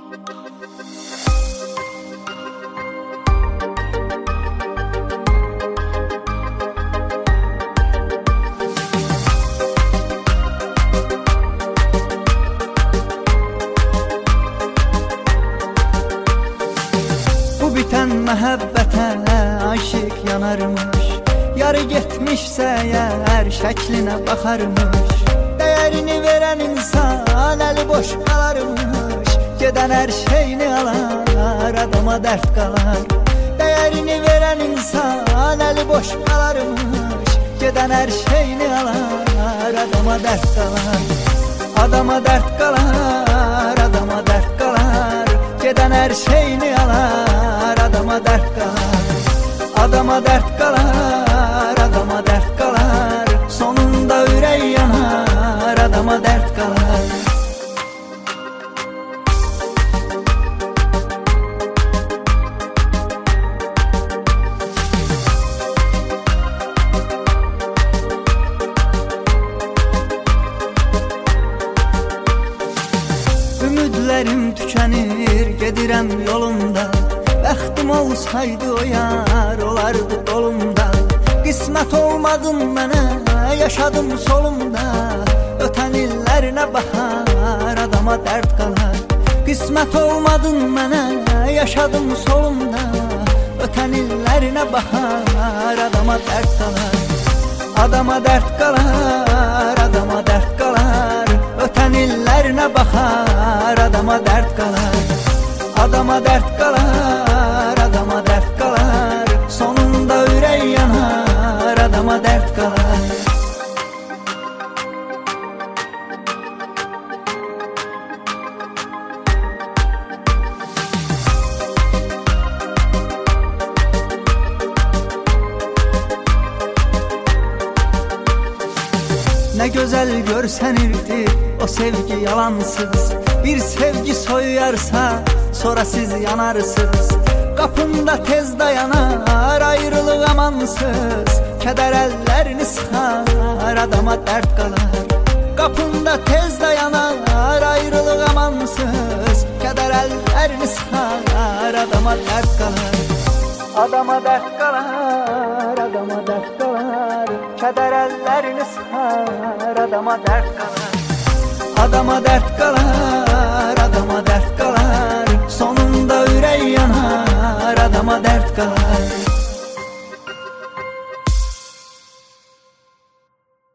Biten məhəbbətə aşiq yanarmış, yarı getmişsə əgər şəklinə baxarmış. Dəyərini verən insan əli boş qalarmış, gedən hər şeyini alar, adama dərd qalar. Dəyərini verən insan əli boş qalarmış, gedən hər şeyini alar, adama dərd qalar. Adama dərd qalar, adama dərd qalar, gedən hər şeyini alar, adama dərd qalar. Adama dərd qalar, adama dərd qalar, sonunda ürək yanar, adama dərd qalar. Ümidlərim tükənir, gedirəm yolumda. Bəxtim olsaydı o yar, olardı dolumda. Qismət olmadın mənə, yaşadım solumda. Ötən illərinə baxar, adama dərd qalar. Qismət olmadın mənə, yaşadım solumda. Ötən illərinə baxar, adama dərd qalar. Adama dərd qalar, adama dərd qalar, ötən illərinə baxar, adama dərd qalar. Adama dərd qalar, adama dərd qalar, sonunda ürək yanar, adama dərd qalar. Nə gözəl görsənirdi o sevgi yalansız. Bir sevgi soyuyarsa sonra siz yanarsınız. Qapında tez dayanar ayrılıq amansız. Kədər əllərini sıxar, adama dərd qalar. Qapında tez dayanar ayrılıq amansız. Kədər əllərini sıxar, adama dərd qalar. Adama dərd qalar, adama dərd qalar, kədər əllərini sıxar, adama dərd qalar. Adama dərd qalar, adama dərd qalar, sonunda ürək yanar, adama dərd qalar.